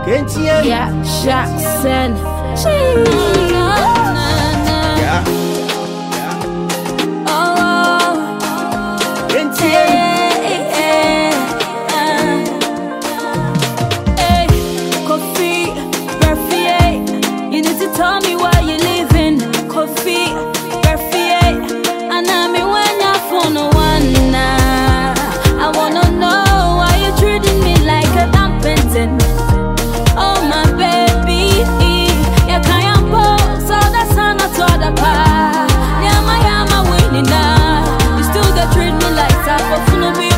Yeah, Jackson. Tell me why you living, coffee, birthday, and I mean when you're for no one now. I wanna know why you treating me like a dumping. Oh my baby, you can't pose all the sun to the part. Yama winning now. You still got treat me like that, but funo beef.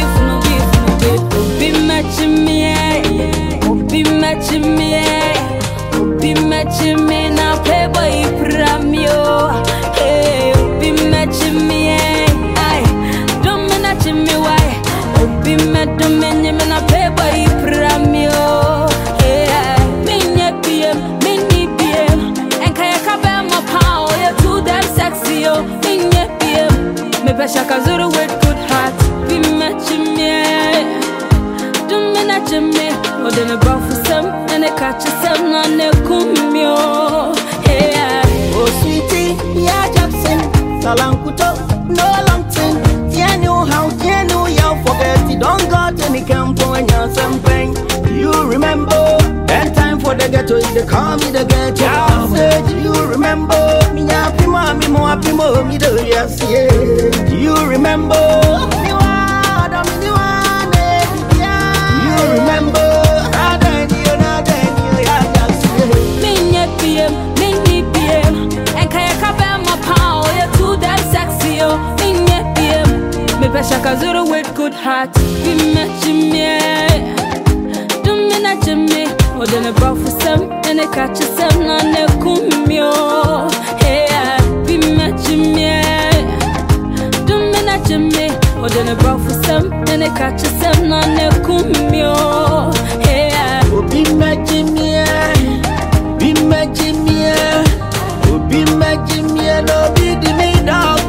Be matching me, be matching me. Be matching me now, playboy pramio. Hey, be matching me, ay. Don't me matching me, why? Be matching me now, playboy pramio. Hey, me PM, and kaya kabe mo power, you too damn sexy, yo. Me PM, me pesha kazuru with good heart. Be matching me, don't me matching me. Or then a brow for some, and a catch some on the kumio. Hey, oh sweetie, yeah Jackson, Salankuto, no long thing. You forget it, don't go to any camp when you're something. You remember, that time for the ghetto, they call me the ghetto. I said, you remember, me happy mo, me do yes, yeah. You remember, you remember. Kazuru with good heart, be matching me. Don't me matching me. Or then a brow for some, and a catch some on the kumio. Hey, be matching me. Don't me matching me. Or then a brow for some, and a catch some on the kumio. Hey, be matching me. Be matching me. Be matching me. No, be the me dog.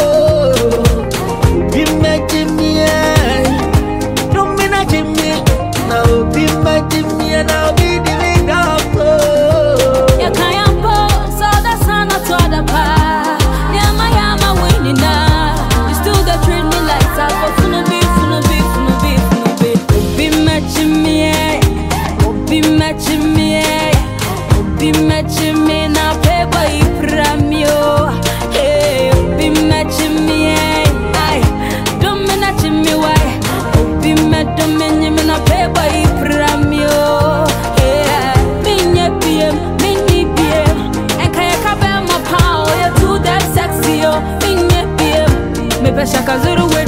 Be matching me, don't be matching me. Now be matching me, and I'll be the big apple. You can't pose all the sun to the part. Yama winning now. You still got treat me like that, but funo beef. Be matching me, be matching me, be matching me now. Playboy pramio, hey, be matching me. Me pesha kazuru